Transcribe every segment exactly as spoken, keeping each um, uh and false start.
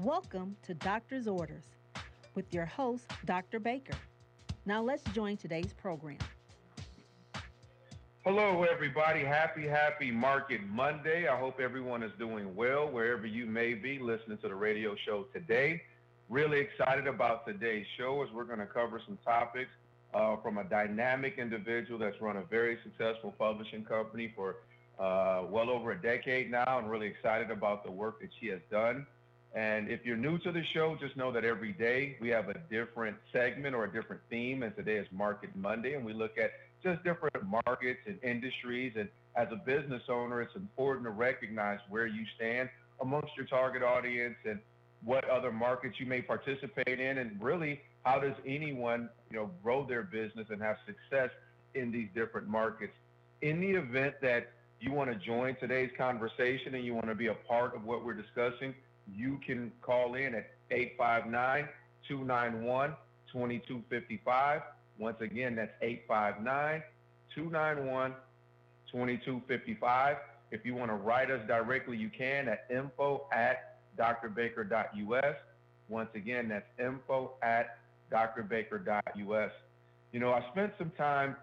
Welcome to Doctor's Orders with your host, Doctor Baker. Now let's join today's program. Hello, everybody. Happy, happy Market Monday. I hope everyone is doing well wherever you may be listening to the radio show today. Really excited about today's show as we're going to cover some topics uh, from a dynamic individual that's run a very successful publishing company for uh, well over a decade now, and really excited about the work that she has done. And if you're new to the show, just know that every day we have a different segment or a different theme, and today is Market Monday, and we look at just different markets and industries. And as a business owner, it's important to recognize where you stand amongst your target audience and what other markets you may participate in, and really how does anyone, you know, grow their business and have success in these different markets. In the event that you want to join today's conversation and you want to be a part of what we're discussing, you can call in at eight five nine, two nine one, two two five five. Once again, that's eight five nine, two nine one, two two five five. If you want to write us directly, you can at info at drbaker.us. Once again, that's info at drbaker.us. You know, I spent some time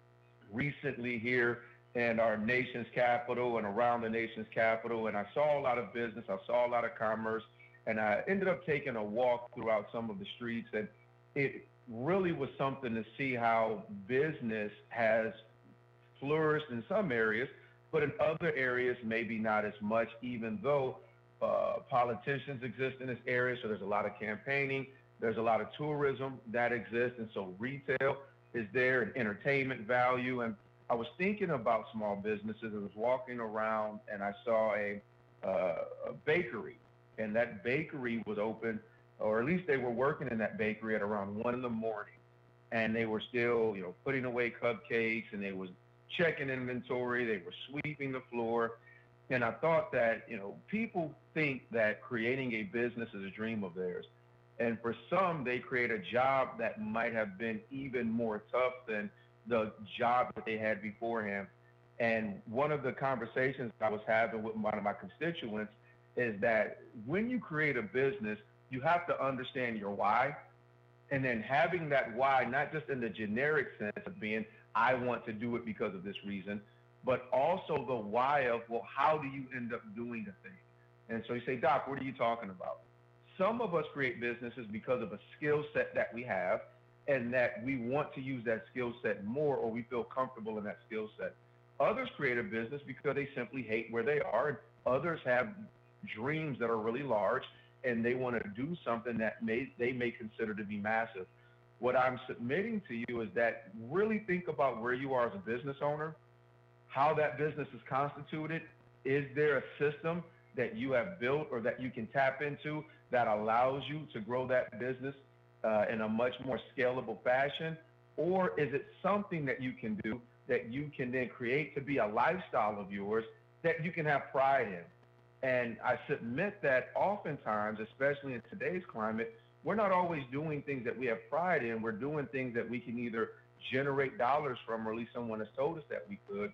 recently here in our nation's capital and around the nation's capital, and I saw a lot of business, I saw a lot of commerce, and I ended up taking a walk throughout some of the streets, and it really was something to see how business has flourished in some areas, but in other areas maybe not as much, even though uh, politicians exist in this area, so there's a lot of campaigning, there's a lot of tourism that exists, and so retail is there, and entertainment value. And I was thinking about small businesses. I was walking around and I saw a, uh, a bakery, and that bakery was open, or at least they were working in that bakery at around one in the morning, and they were still, you know, putting away cupcakes, and they was checking inventory, they were sweeping the floor. And I thought that, you know, people think that creating a business is a dream of theirs. And for some, they create a job that might have been even more tough than the job that they had beforehand. And one of the conversations I was having with one of my constituents is that when you create a business, you have to understand your why. And then having that why, not just in the generic sense of being, I want to do it because of this reason, but also the why of, well, how do you end up doing the thing? And so you say, Doc, what are you talking about? Some of us create businesses because of a skill set that we have, and that we want to use that skill set more, or we feel comfortable in that skill set. Others create a business because they simply hate where they are, and others have dreams that are really large, and they want to do something that may, they may consider to be massive. What I'm submitting to you is that really think about where you are as a business owner, how that business is constituted. Is there a system that you have built or that you can tap into that allows you to grow that business uh, in a much more scalable fashion? Or is it something that you can do that you can then create to be a lifestyle of yours that you can have pride in? And I submit that oftentimes, especially in today's climate, we're not always doing things that we have pride in. We're doing things that we can either generate dollars from, or at least someone has told us that we could,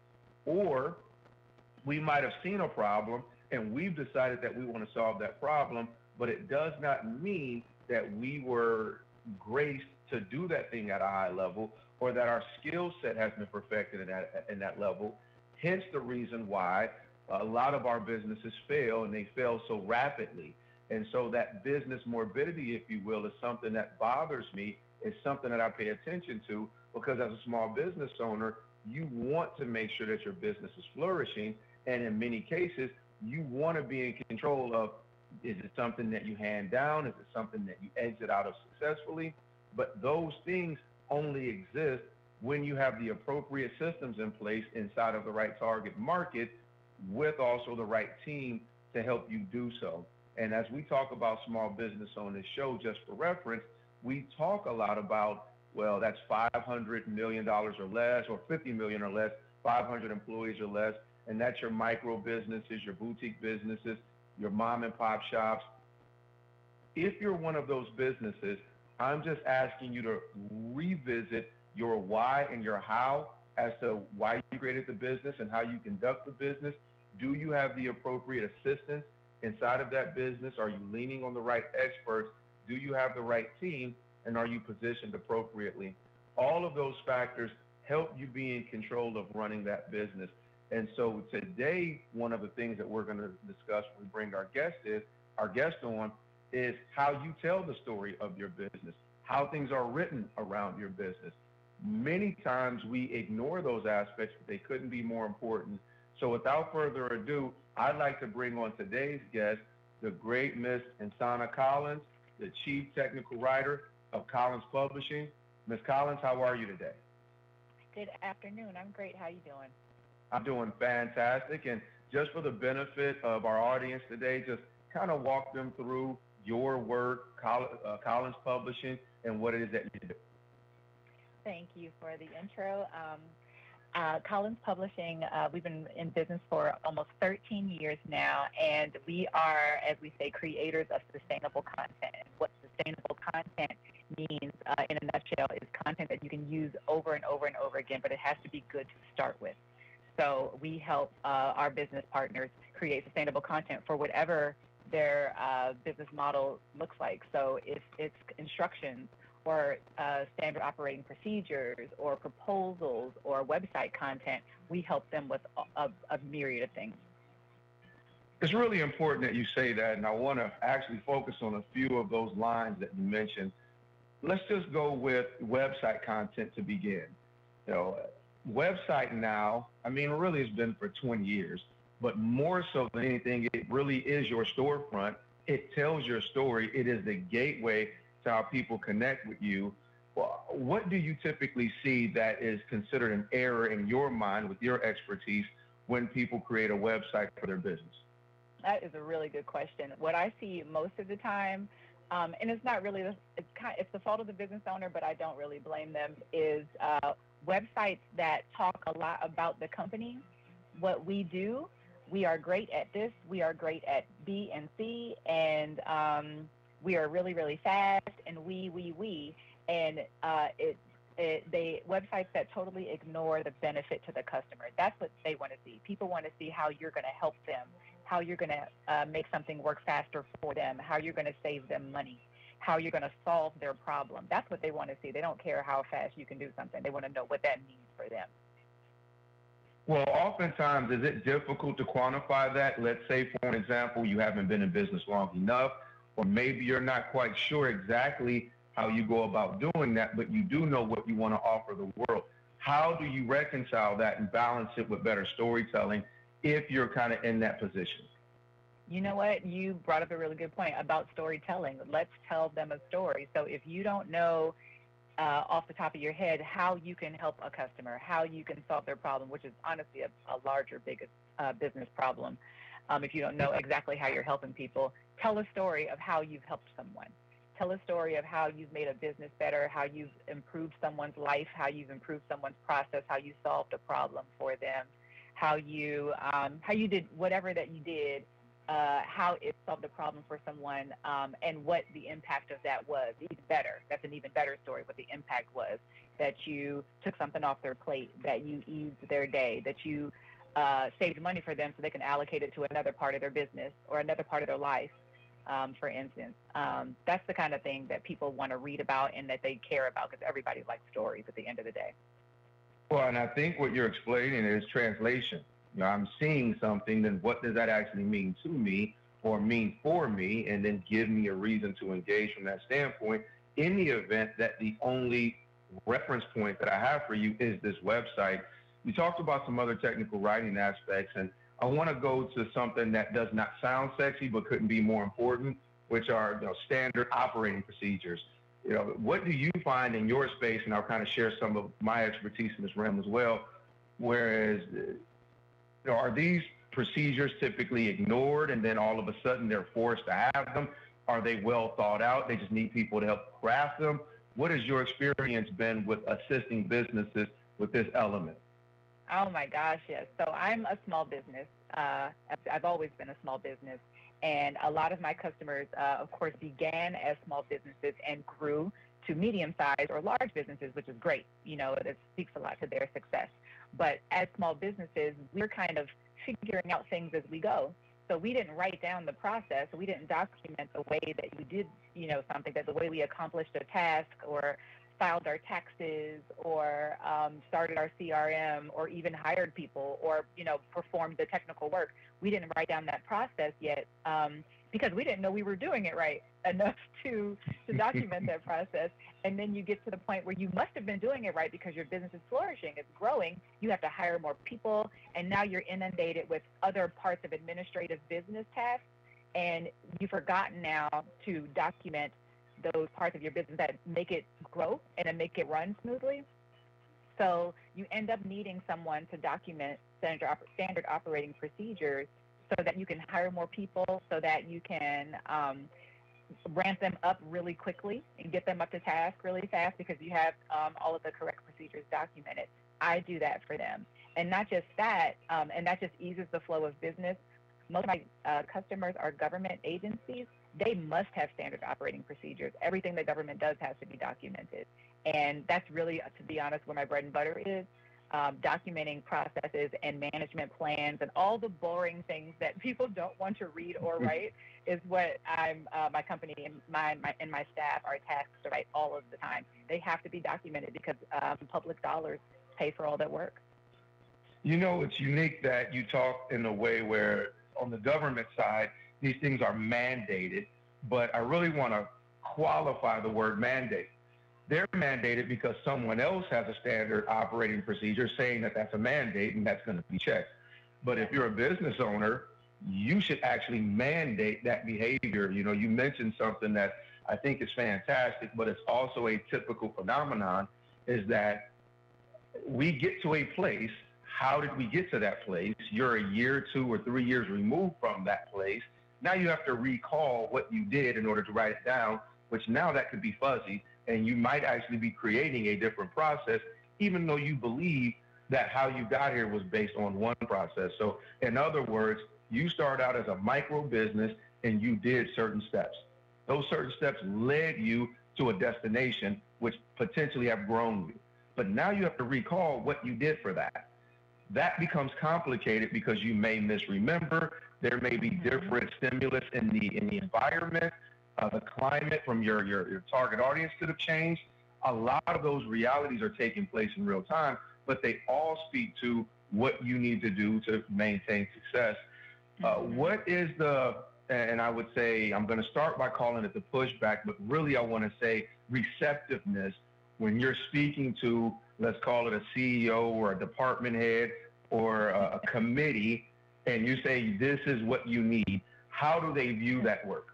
or we might have seen a problem and we've decided that we want to solve that problem, but it does not mean that we were graced to do that thing at a high level, or that our skill set has been perfected in that, in that level. Hence the reason why a lot of our businesses fail, and they fail so rapidly. And so that business morbidity, if you will, is something that bothers me. It's something that I pay attention to, because as a small business owner, you want to make sure that your business is flourishing. And in many cases, you want to be in control of, is it something that you hand down? Is it something that you exit out of successfully? But those things only exist when you have the appropriate systems in place inside of the right target market, with also the right team to help you do so. And as we talk about small business on this show, just for reference, we talk a lot about, well, that's five hundred million dollars or less, or fifty million dollars or less, five hundred employees or less, and that's your micro businesses, your boutique businesses, your mom and pop shops. If you're one of those businesses, I'm just asking you to revisit your why and your how as to why you created the business and how you conduct the business. Do you have the appropriate assistance inside of that business? Are you leaning on the right experts? Do you have the right team? And are you positioned appropriately? All of those factors help you be in control of running that business. And so today, one of the things that we're going to discuss when we bring our guest is our guest on is how you tell the story of your business, how things are written around your business. Many times we ignore those aspects, but they couldn't be more important. So without further ado, I'd like to bring on today's guest, the great Miss Insana Collins, the Chief Technical Writer of Collins Publishing. Miss Collins, how are you today? Good afternoon. I'm great. How are you doing? I'm doing fantastic. And just for the benefit of our audience today, just kind of walk them through your work, Collins Publishing, and what it is that you do. Thank you for the intro. Um, uh, Collins Publishing, uh, we've been in business for almost thirteen years now, and we are, as we say, creators of sustainable content. And what sustainable content means, uh, in a nutshell, is content that you can use over and over and over again, but it has to be good to start with. So we help uh, our business partners create sustainable content for whatever their uh, business model looks like. So if it's instructions or uh, standard operating procedures or proposals or website content, we help them with a, a myriad of things. It's really important that you say that, and I want to actually focus on a few of those lines that you mentioned. Let's just go with website content to begin. You know, website now, I mean, really it's been for twenty years, but more so than anything, it really is your storefront. It tells your story. It is the gateway to how people connect with you. Well, what do you typically see that is considered an error in your mind with your expertise when people create a website for their business? That is a really good question. What I see most of the time, um, and it's not really, the, it's, kind, it's the fault of the business owner, but I don't really blame them, is uh, websites that talk a lot about the company, what we do. We are great at this. We are great at B and C, and um, we are really, really fast, and we, we, we. And uh, it, it, they websites that totally ignore the benefit to the customer. That's what they want to see. People want to see how you're going to help them, how you're going to uh, make something work faster for them, how you're going to save them money, how you're going to solve their problem. That's what they want to see. They don't care how fast you can do something. They want to know what that means for them. Well, oftentimes, is it difficult to quantify that? Let's say, for an example, you haven't been in business long enough, or maybe you're not quite sure exactly how you go about doing that, but you do know what you want to offer the world. How do you reconcile that and balance it with better storytelling if you're kind of in that position? You know what? You brought up a really good point about storytelling. Let's tell them a story. So if you don't know uh, off the top of your head how you can help a customer, how you can solve their problem, which is honestly a, a larger, biggest uh, business problem, um, if you don't know exactly how you're helping people, tell a story of how you've helped someone. Tell a story of how you've made a business better, how you've improved someone's life, how you've improved someone's process, how you solved a problem for them, how you um, how you did whatever that you did, uh, how it solved a problem for someone, um, and what the impact of that was. Even better. That's an even better story, what the impact was, that you took something off their plate, that you eased their day, that you uh, saved money for them so they can allocate it to another part of their business or another part of their life. Um, for instance, um, that's the kind of thing that people want to read about and that they care about, because everybody likes stories at the end of the day. Well, and I think what you're explaining is translation. You know, I'm seeing something, then what does that actually mean to me or mean for me, and then give me a reason to engage from that standpoint in the event that the only reference point that I have for you is this website. We talked about some other technical writing aspects, and I want to go to something that does not sound sexy but couldn't be more important, which are, you know, standard operating procedures. You know, what do you find in your space, and I'll kind of share some of my expertise in this realm as well, whereas, you know, are these procedures typically ignored and then all of a sudden they're forced to have them? Are they well thought out? They just need people to help craft them? What has your experience been with assisting businesses with this element? Oh my gosh, yes. So I'm a small business. Uh, I've always been a small business. And a lot of my customers, uh, of course, began as small businesses and grew to medium-sized or large businesses, which is great. You know, it speaks a lot to their success. But as small businesses, we're kind of figuring out things as we go. So we didn't write down the process. We didn't document the way that you did, you know, something, that the way we accomplished a task or filed our taxes or um, started our C R M or even hired people or, you know, performed the technical work. We didn't write down that process yet um, because we didn't know we were doing it right enough to, to document that process. And then you get to the point where you must have been doing it right because your business is flourishing, it's growing. You have to hire more people, and now you're inundated with other parts of administrative business tasks, and you've forgotten now to document those parts of your business that make it grow and then make it run smoothly. So you end up needing someone to document standard, standard operating procedures so that you can hire more people, so that you can um, ramp them up really quickly and get them up to task really fast because you have um, all of the correct procedures documented. I do that for them. And not just that, um, and that just eases the flow of business. Most of my uh, customers are government agencies. They must have standard operating procedures. Everything the government does has to be documented. And that's really, to be honest, where my bread and butter is. Um, documenting processes and management plans and all the boring things that people don't want to read or write is what I'm, uh, my company and my, my and my staff are tasked to write all of the time. They have to be documented because um, public dollars pay for all that work. You know, it's unique that you talk in a way where on the government side, these things are mandated, but I really want to qualify the word mandate. They're mandated because someone else has a standard operating procedure saying that that's a mandate and that's going to be checked. But if you're a business owner, you should actually mandate that behavior. You know, you mentioned something that I think is fantastic, but it's also a typical phenomenon, is that we get to a place. How did we get to that place? You're a year, two or three years removed from that place. Now you have to recall what you did in order to write it down, which now that could be fuzzy. And you might actually be creating a different process, even though you believe that how you got here was based on one process. So in other words, you start out as a micro business and you did certain steps. Those certain steps led you to a destination which potentially have grown you. But now you have to recall what you did for that. That becomes complicated because you may misremember. There may be different stimulus in the in the environment. Uh, the climate from your, your, your target audience could have changed. A lot of those realities are taking place in real time, but they all speak to what you need to do to maintain success. Uh, Mm-hmm. What is the, and I would say, I'm going to start by calling it the pushback, but really I want to say receptiveness when you're speaking to, let's call it a C E O or a department head or a, a committee, and you say, this is what you need. How do they view that work?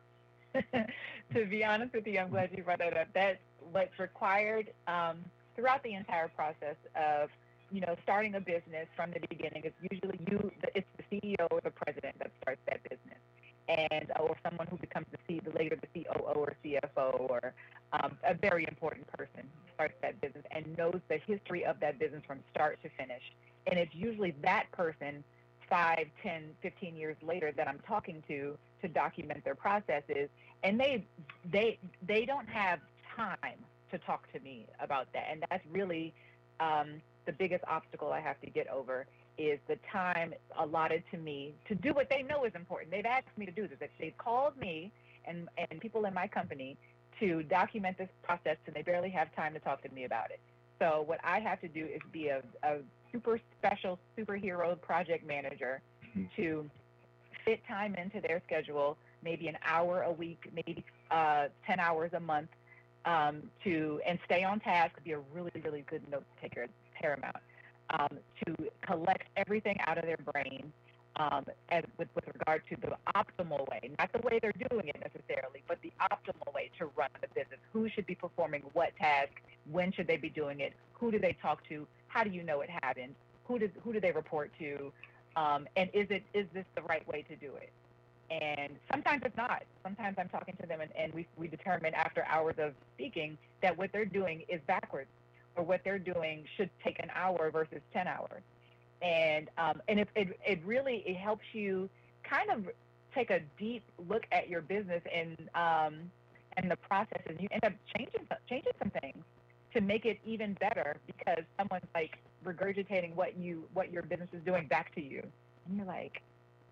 To be honest with you, I'm glad you brought that up. That's what's required um, throughout the entire process of, you know, starting a business from the beginning. It's usually you, it's the C E O or the president that starts that business, and or someone who becomes the C, later the C O O or C F O or um, a very important person starts that business and knows the history of that business from start to finish. And it's usually that person five, ten, fifteen years later that I'm talking to to document their processes, and they they they don't have time to talk to me about that, and that's really um, the biggest obstacle I have to get over is the time allotted to me to do what they know is important. They've asked me to do this. They've called me and and people in my company to document this process, and they barely have time to talk to me about it. So what I have to do is be a, a super special superhero project manager mm-hmm. to fit time into their schedule, maybe an hour a week, maybe uh, ten hours a month, um, to and stay on task would be a really, really good note taker, paramount, um, to collect everything out of their brain um, as with, with regard to the optimal way, not the way they're doing it necessarily, but the optimal way to run the business. Who should be performing what task? When should they be doing it? Who do they talk to? How do you know it happened? Who does who do they report to? Um, and is it is this the right way to do it? And sometimes it's not. Sometimes I'm talking to them and, and we, we determine after hours of speaking that what they're doing is backwards, or what they're doing should take an hour versus ten hours. And um, and it, it, it really it helps you kind of take a deep look at your business and um, and the processes. You end up changing changing some things to make it even better because someone's like regurgitating what you what your business is doing back to you, and you're like,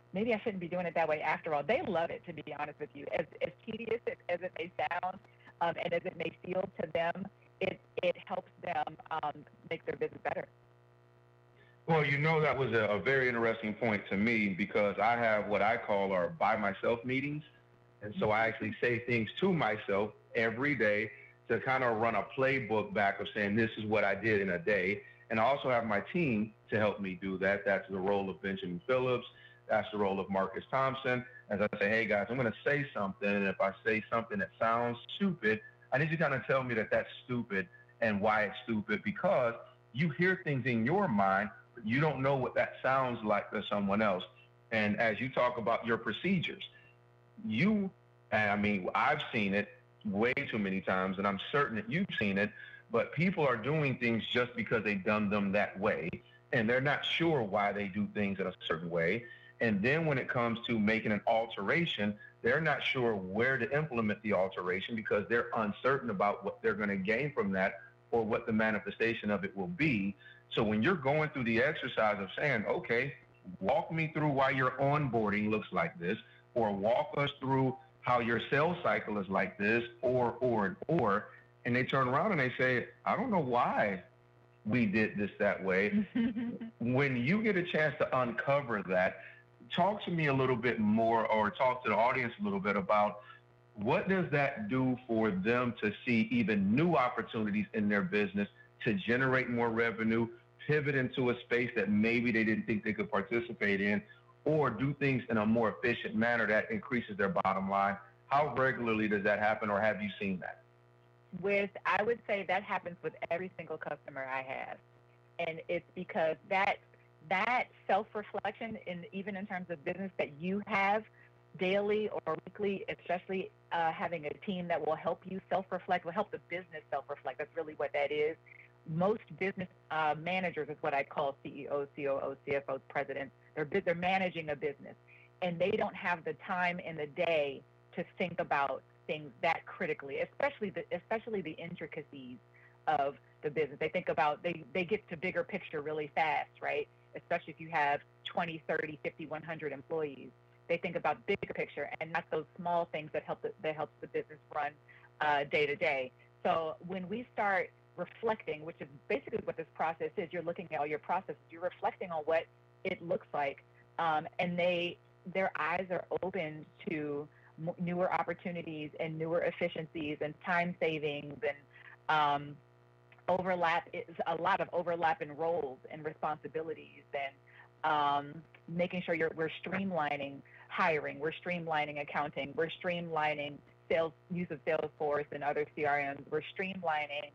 maybe I shouldn't be doing it that way after all. They love it, to be honest with you. As, as tedious as it may sound um, and as it may feel to them, it, it helps them um, make their business better. Well, you know, that was a, a very interesting point to me because I have what I call our by myself meetings. And so I actually say things to myself every day to kind of run a playbook back of saying this is what I did in a day. And I also have my team to help me do that. That's the role of Benjamin Phillips. That's the role of Marcus Thompson. As I say, hey, guys, I'm going to say something. And if I say something that sounds stupid, I need you to kind of tell me that that's stupid and why it's stupid, because you hear things in your mind, but you don't know what that sounds like to someone else. And as you talk about your procedures, you, I mean, I've seen it way too many times, and I'm certain that you've seen it, but people are doing things just because they've done them that way, and they're not sure why they do things in a certain way. And then when it comes to making an alteration, they're not sure where to implement the alteration because they're uncertain about what they're going to gain from that or what the manifestation of it will be. So when you're going through the exercise of saying, okay, walk me through why your onboarding looks like this, or walk us through how your sales cycle is like this, or, or, and or, and they turn around and they say, I don't know why we did this that way. When you get a chance to uncover that, talk to me a little bit more, or talk to the audience a little bit about what does that do for them to see even new opportunities in their business to generate more revenue, pivot into a space that maybe they didn't think they could participate in, or do things in a more efficient manner that increases their bottom line? How regularly does that happen, or have you seen that? With, I would say that happens with every single customer I have. And it's because that that self-reflection, in, even in terms of business that you have daily or weekly, especially uh, having a team that will help you self-reflect, will help the business self-reflect. That's really what that is. Most business uh, managers is what I call C E Os, C O Os, C F Os, presidents. They're, they're managing a business, and they don't have the time in the day to think about things that critically, especially the, especially the intricacies of the business. They think about, they, they get to bigger picture really fast, right? Especially if you have twenty, thirty, fifty, one hundred employees. They think about bigger picture and not those small things that help the, that helps the business run uh, day to day. So when we start reflecting, which is basically what this process is, you're looking at all your processes, you're reflecting on what it looks like, um, and they their eyes are opened to m- newer opportunities and newer efficiencies and time savings and um, overlap is a lot of overlap in roles and responsibilities, and um, making sure you're, we're streamlining hiring, we're streamlining accounting, we're streamlining sales, use of Salesforce and other C R Ms, we're streamlining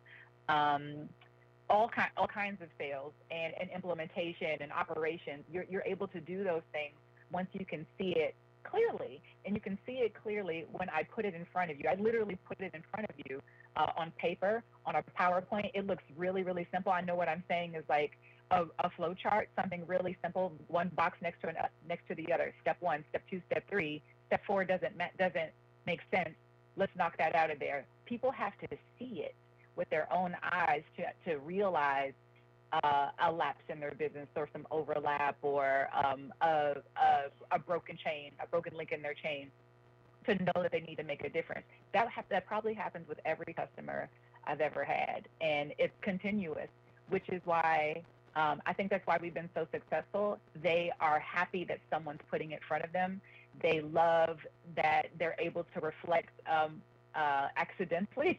um, all, ki- all kinds of sales and, and implementation and operations. You're, you're able to do those things once you can see it clearly, and you can see it clearly when I put it in front of you. I literally put it in front of you uh, on paper, on a PowerPoint. It looks really, really simple. I know what I'm saying is like a, a flow chart, something really simple, one box next to an, uh, next to the other. Step one, step two, step three. Step four doesn't ma- doesn't make sense. Let's knock that out of there. People have to see it with their own eyes to to realize uh, a lapse in their business or some overlap or um, a, a, a broken chain, a broken link in their chain, to know that they need to make a difference. That ha- that probably happens with every customer I've ever had, and it's continuous, which is why um, I think that's why we've been so successful. They are happy that someone's putting it in front of them. They love that they're able to reflect um, uh, accidentally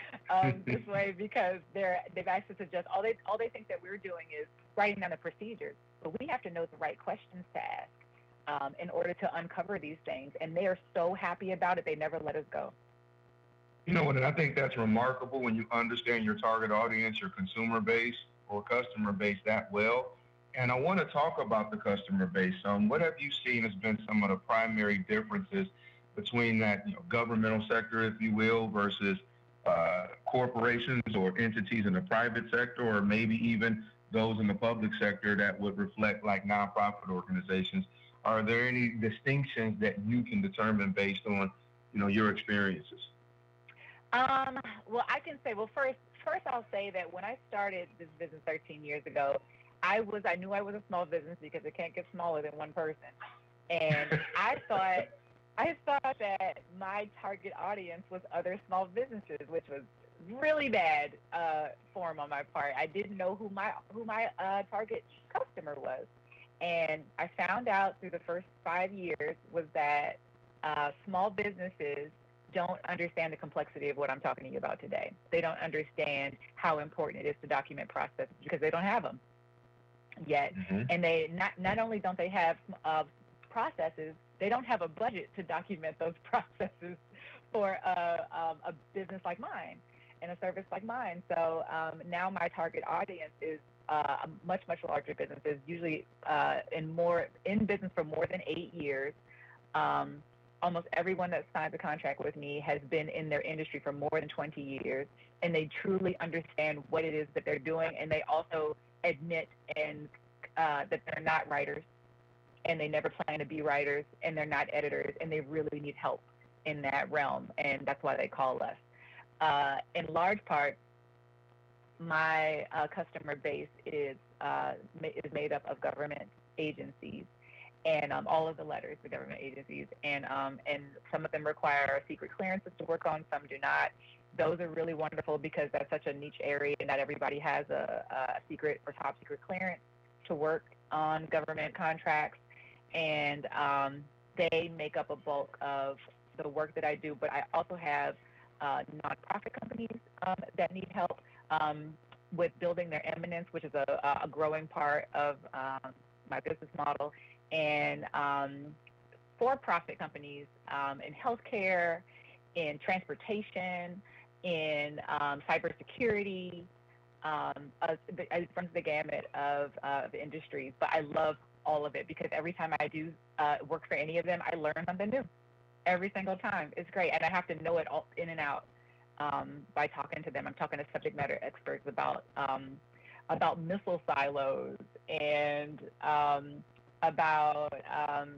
um, this way, because they're they've asked us to just all they all they think that we're doing is writing down the procedures, but we have to know the right questions to ask um, in order to uncover these things. And they are so happy about it; they never let us go. You know what, and I think that's remarkable when you understand your target audience, your consumer base or customer base that well. And I want to talk about the customer base. Um, what have you seen has been some of the primary differences between that, you know, governmental sector, if you will, versus uh, corporations or entities in the private sector, or maybe even those in the public sector that would reflect like nonprofit organizations? Are there any distinctions that you can determine based on, you know, your experiences? Um, well, I can say, well, first, first I'll say that when I started this business thirteen years ago, I was, I knew I was a small business because it can't get smaller than one person. And I thought I thought that my target audience was other small businesses, which was really bad uh, form on my part. I didn't know who my who my uh, target customer was, and I found out through the first five years was that uh, small businesses don't understand the complexity of what I'm talking to you about today. They don't understand how important it is to document processes because they don't have them yet. Mm-hmm. And they not not only don't they have uh, processes, they don't have a budget to document those processes for a, um, a business like mine and a service like mine. So um, now my target audience is uh, much much larger businesses, usually uh, in more in business for more than eight years. Um, almost everyone that signs a contract with me has been in their industry for more than twenty years, and they truly understand what it is that they're doing, and they also admit and uh, that they're not writers, and they never plan to be writers, and they're not editors, and they really need help in that realm, and that's why they call us. Uh, in large part, my uh, customer base is uh, is made up of government agencies, and um, all of the letters, the government agencies, and um, and some of them require secret clearances to work on, some do not. Those are really wonderful because that's such a niche area, and not everybody has a, a secret or top secret clearance to work on government contracts, and um, they make up a bulk of the work that I do. But I also have uh, nonprofit companies um, that need help um, with building their eminence, which is a, a growing part of um, my business model, and um, for-profit companies um, in healthcare, in transportation, in um, cybersecurity. Um, uh, it runs the gamut of, uh, of industries, but I love all of it because every time I do uh, work for any of them, I learn something new every single time. It's great, and I have to know it all in and out um, by talking to them. I'm talking to subject matter experts about um, about missile silos and um, about um,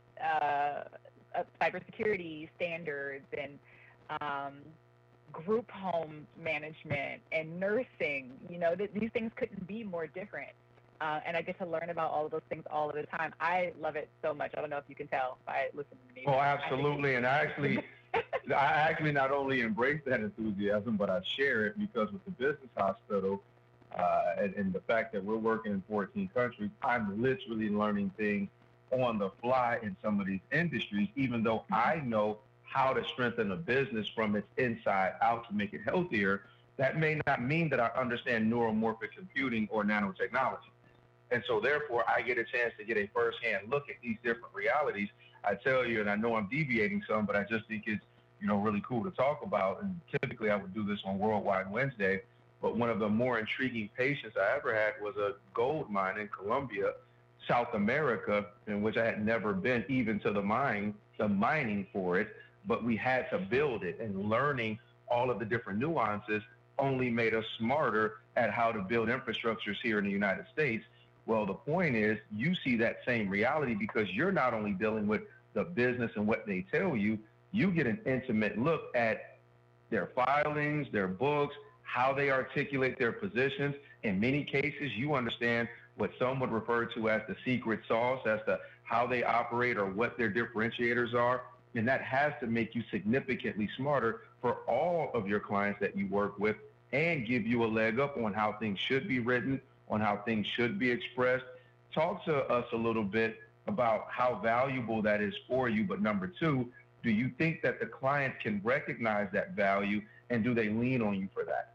uh, uh, cybersecurity standards and um, group home management and nursing. You know, th- these things couldn't be more different. Uh, and I get to learn about all of those things all of the time. I love it so much. I don't know if you can tell by listening to me. Oh, absolutely. And I actually, I actually not only embrace that enthusiasm, but I share it because with the business hospital uh, and, and the fact that we're working in fourteen countries, I'm literally learning things on the fly in some of these industries, even though I know how to strengthen a business from its inside out to make it healthier. That may not mean that I understand neuromorphic computing or nanotechnology. And so therefore, I get a chance to get a firsthand look at these different realities. I tell you, and I know I'm deviating some, but I just think it's, you know, really cool to talk about. And typically I would do this on Worldwide Wednesday. But one of the more intriguing patients I ever had was a gold mine in Colombia, South America, in which I had never been even to the mine, the mining for it. But we had to build it, and learning all of the different nuances only made us smarter at how to build infrastructures here in the United States. Well, the point is, you see that same reality because you're not only dealing with the business and what they tell you, you get an intimate look at their filings, their books, how they articulate their positions. In many cases, you understand what some would refer to as the secret sauce, as to how they operate or what their differentiators are. And that has to make you significantly smarter for all of your clients that you work with and give you a leg up on how things should be written, on how things should be expressed. Talk to us a little bit about how valuable that is for you. But number two, do you think that the clients can recognize that value, and do they lean on you for that?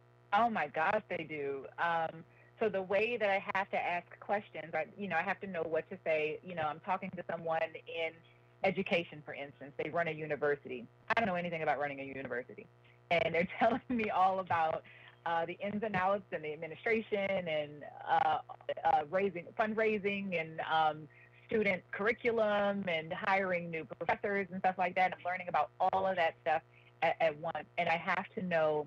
Oh my gosh, they do. Um, so the way that I have to ask questions, I, you know, I have to know what to say. You know, I'm talking to someone in education, for instance. They run a university. I don't know anything about running a university. And they're telling me all about uh, the ins and outs and the administration and uh, uh, raising fundraising and um, student curriculum and hiring new professors and stuff like that. I'm learning about all of that stuff at, at once, and I have to know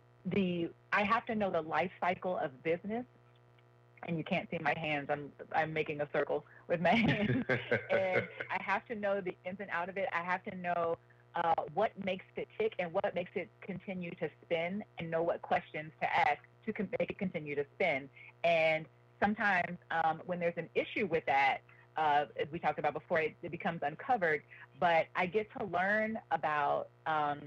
the I have to know the life cycle of business. And you can't see my hands. I'm I'm making a circle with my hands, and I have to know the ins and out of it. I have to know uh, what makes it tick and what makes it continue to spin, and know what questions to ask to con- make it continue to spin. And sometimes um, when there's an issue with that, uh, as we talked about before, it, it becomes uncovered. But I get to learn about um,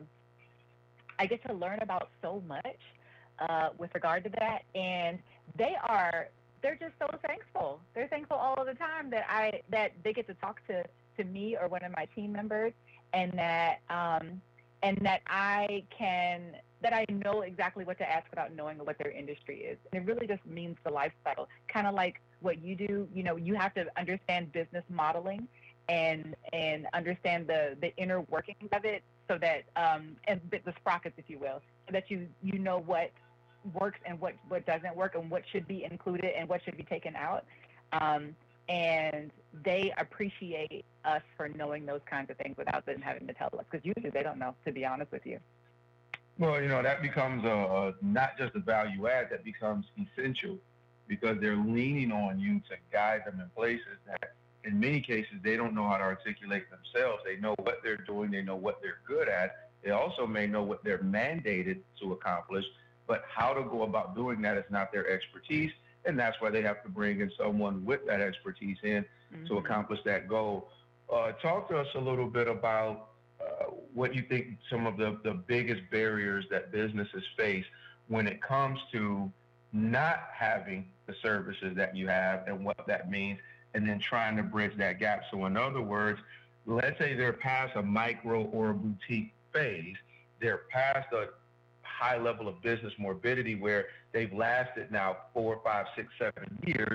I get to learn about so much uh, with regard to that, and they are they're just so thankful. They're thankful all of the time that I that they get to talk to to me or one of my team members, and that um, and that I can that I know exactly what to ask without knowing what their industry is. And it really just means the life cycle, kind of like what you do. You know, you have to understand business modeling and and understand the the inner workings of it, so that um, and the, the sprockets, if you will, so that you you know what works and what what doesn't work, and what should be included and what should be taken out. Um, and they appreciate us for knowing those kinds of things without them having to tell us, because usually they don't know, to be honest with you. Well, you know, that becomes a, a not just a value add, that becomes essential, because they're leaning on you to guide them in places that in many cases they don't know how to articulate themselves. They know what they're doing, they know what they're good at. They also may know what they're mandated to accomplish, but how to go about doing that is not their expertise. And that's why they have to bring in someone with that expertise in mm-hmm. to accomplish that goal. Uh, talk to us a little bit about uh, what you think some of the, the biggest barriers that businesses face when it comes to not having the services that you have, and what that means, and then trying to bridge that gap. So in other words, let's say they're past a micro or a boutique phase, they're past a high level of business morbidity where they've lasted now four, five, six, seven years.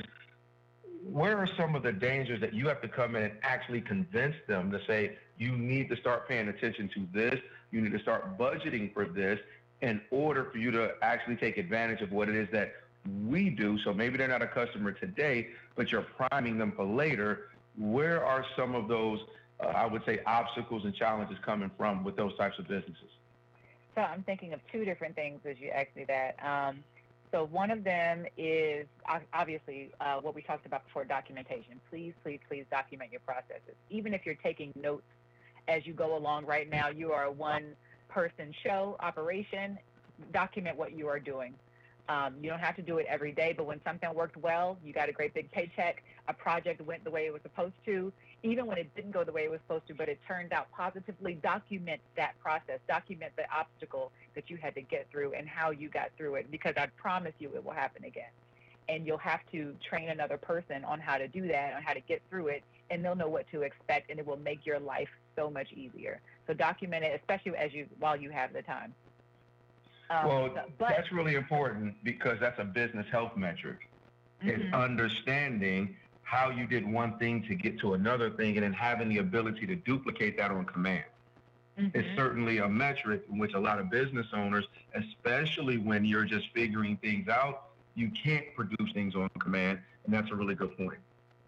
Where are some of the dangers that you have to come in and actually convince them to say, you need to start paying attention to this, you need to start budgeting for this in order for you to actually take advantage of what it is that we do? So maybe they're not a customer today, but you're priming them for later. Where are some of those, uh, I would say, obstacles and challenges coming from with those types of businesses? So I'm thinking of two different things as you ask me that. Um, so one of them is obviously uh, what we talked about before, documentation. Please, please, please document your processes. Even if you're taking notes as you go along right now, you are a one-person show operation, document what you are doing. Um, you don't have to do it every day, but when something worked well, you got a great big paycheck, a project went the way it was supposed to, even when it didn't go the way it was supposed to, but it turned out positively, document that process, document the obstacle that you had to get through and how you got through it, because I promise you it will happen again. And you'll have to train another person on how to do that, on how to get through it, and they'll know what to expect, and it will make your life so much easier. So document it, especially as you while you have the time. Um, well, but, that's really important, because that's a business health metric. Mm-hmm. Is understanding how you did one thing to get to another thing, and then having the ability to duplicate that on command. Mm-hmm. It's certainly a metric in which a lot of business owners, especially when you're just figuring things out, you can't produce things on command, and that's a really good point.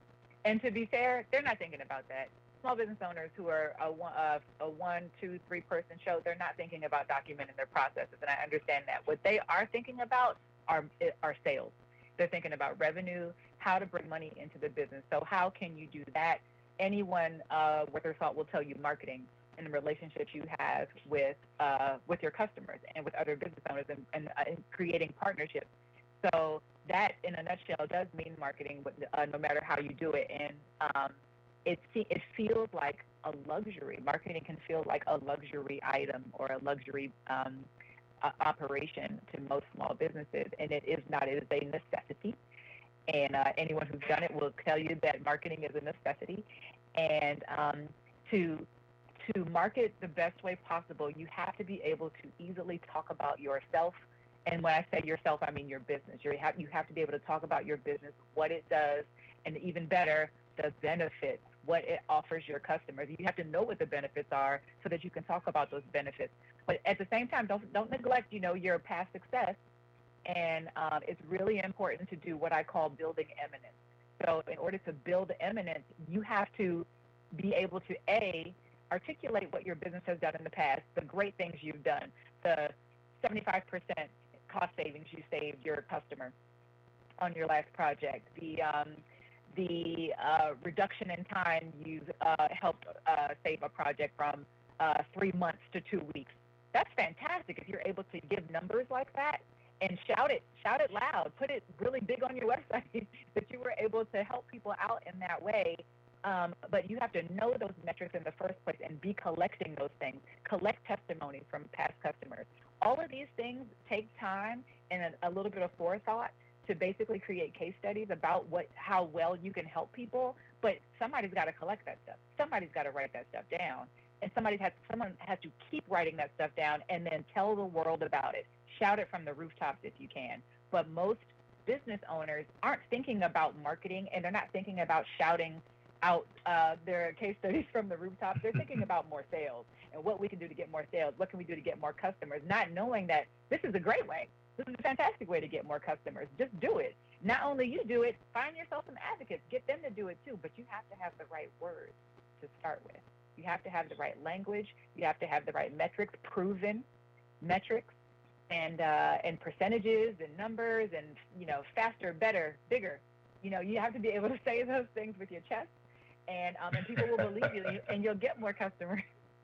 And to be fair, they're not thinking about that. Small business owners who are a one, uh, a one, two, three person show, they're not thinking about documenting their processes, and I understand that. What they are thinking about are are sales. They're thinking about revenue, how to bring money into the business. So how can you do that? Anyone uh, with their salt will tell you marketing and the relationships you have with uh, with your customers and with other business owners, and, and, uh, and creating partnerships. So that, in a nutshell, does mean marketing, uh, no matter how you do it. And um, it it feels like a luxury. Marketing can feel like a luxury item or a luxury um, uh, operation to most small businesses, and it is not. It is a necessity. And uh, anyone who's done it will tell you that marketing is a necessity. And um, to to market the best way possible, you have to be able to easily talk about yourself. And when I say yourself, I mean your business. You have, you have to be able to talk about your business, what it does, and even better, the benefits, what it offers your customers. You have to know what the benefits are so that you can talk about those benefits. But at the same time, don't don't neglect, you know, your past success. And um, it's really important to do what I call building eminence. So in order to build eminence, you have to be able to, A, articulate what your business has done in the past, the great things you've done, the seventy-five percent cost savings you saved your customer on your last project, the um, the uh, reduction in time you've uh, helped uh, save a project from uh, three months to two weeks. That's fantastic if you're able to give numbers like that and shout it, shout it loud, put it really big on your website that you were able to help people people out in that way. Um, but you have to know those metrics in the first place and be collecting those things. Collect testimonies from past customers. All of these things take time and a, a little bit of forethought to basically create case studies about what how well you can help people. But somebody's got to collect that stuff. Somebody's got to write that stuff down, and somebody has someone has to keep writing that stuff down and then tell the world about it. Shout it from the rooftops if you can. But most business owners aren't thinking about marketing, and they're not thinking about shouting out uh, their case studies from the rooftops. They're thinking about more sales and what we can do to get more sales. What can we do to get more customers? Not knowing that this is a great way. This is a fantastic way to get more customers. Just do it. Not only you do it, find yourself some advocates. Get them to do it too. But you have to have the right words to start with. You have to have the right language. You have to have the right metrics, proven metrics, and uh, and percentages and numbers and, you know, faster, better, bigger. You know, you have to be able to say those things with your chest. And um, and people will believe you, and you'll get more customers.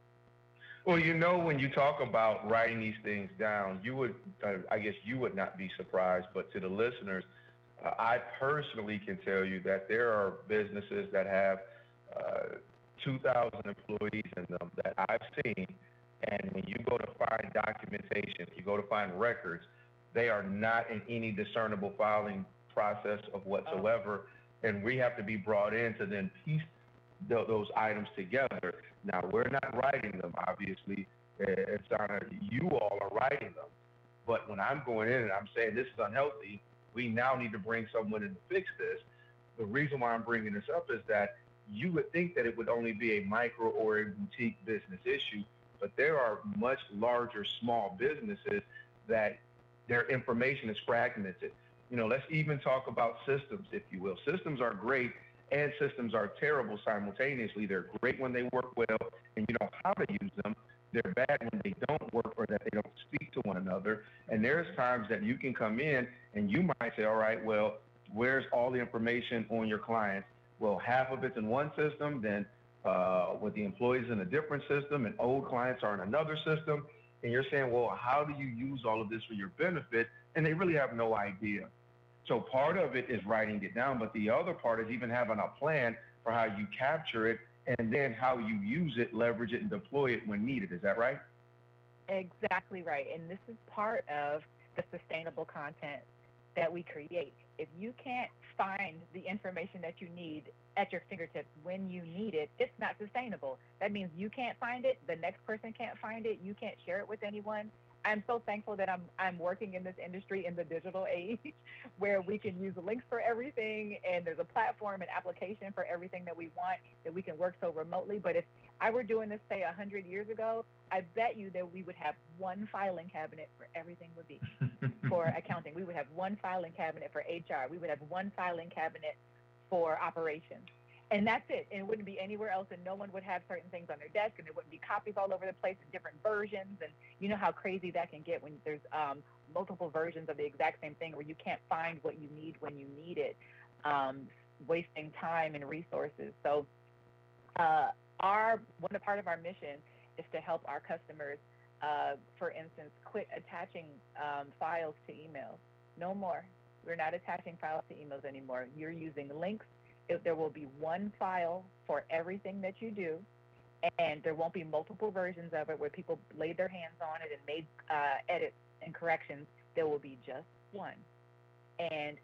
Well, you know, when you talk about writing these things down, you would, uh, I guess you would not be surprised, but to the listeners, uh, I personally can tell you that there are businesses that have uh, two thousand employees in them that I've seen, and when you go to find documentation, you go to find records, they are not in any discernible filing process of whatsoever, oh. and we have to be brought in to then piece th- those items together. Now, we're not writing them, obviously. It's on you all are writing them. But when I'm going in and I'm saying this is unhealthy, we now need to bring someone in to fix this. The reason why I'm bringing this up is that you would think that it would only be a micro or a boutique business issue, but there are much larger small businesses that their information is fragmented. You know, let's even talk about systems, if you will. Systems are great and systems are terrible simultaneously. They're great when they work well and you know how to use them. They're bad when they don't work or that they don't speak to one another. And there's times that you can come in and you might say, all right, well, where's all the information on your clients? Well, half of it's in one system, then uh, with the employees in a different system and old clients are in another system. And you're saying, well, how do you use all of this for your benefit? And they really have no idea. So part of it is writing it down, but the other part is even having a plan for how you capture it and then how you use it, leverage it, and deploy it when needed. Is that right? Exactly right. And this is part of the sustainable content that we create. If you can't find the information that you need at your fingertips when you need it, it's not sustainable. That means you can't find it, the next person can't find it, you can't share it with anyone. I'm so thankful that I'm I'm working in this industry in the digital age where we can use links for everything and there's a platform and application for everything that we want, that we can work so remotely. But if I were doing this, say, one hundred years ago, I bet you that we would have one filing cabinet for everything would be. For accounting, we would have one filing cabinet for H R. We would have one filing cabinet for operations. And that's it. And it wouldn't be anywhere else, and no one would have certain things on their desk, and there wouldn't be copies all over the place in different versions. And you know how crazy that can get when there's um, multiple versions of the exact same thing where you can't find what you need when you need it, um, wasting time and resources. So uh, our one part of our mission is to help our customers, uh, for instance, quit attaching um, files to emails. No more. We're not attaching files to emails anymore. You're using links. If there will be one file for everything that you do, and there won't be multiple versions of it where people laid their hands on it and made uh, edits and corrections. There will be just one. And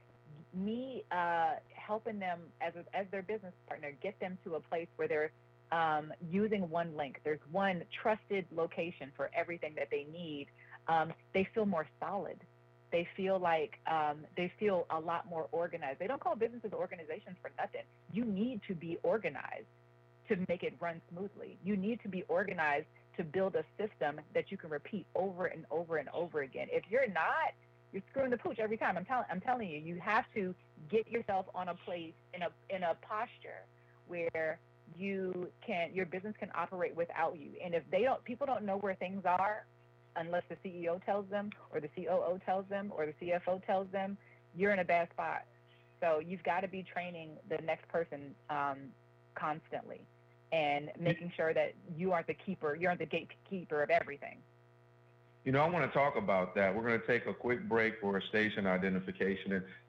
me uh, helping them as a, as their business partner, get them to a place where they're um, using one link. There's one trusted location for everything that they need. Um, they feel more solid. They feel like um, they feel a lot more organized. They don't call businesses organizations for nothing. You need to be organized to make it run smoothly. You need to be organized to build a system that you can repeat over and over and over again. If you're not, you're screwing the pooch every time. I'm telling, I'm telling you, you have to get yourself on a place in a in a posture where you can, your business can operate without you. And if they don't, people don't know where things are, unless the C E O tells them or the C O O tells them or the C F O tells them, you're in a bad spot. So you've got to be training the next person um, constantly and making sure that you aren't the keeper, you aren't the gatekeeper of everything. You know, I want to talk about that. We're going to take a quick break for a station identification. And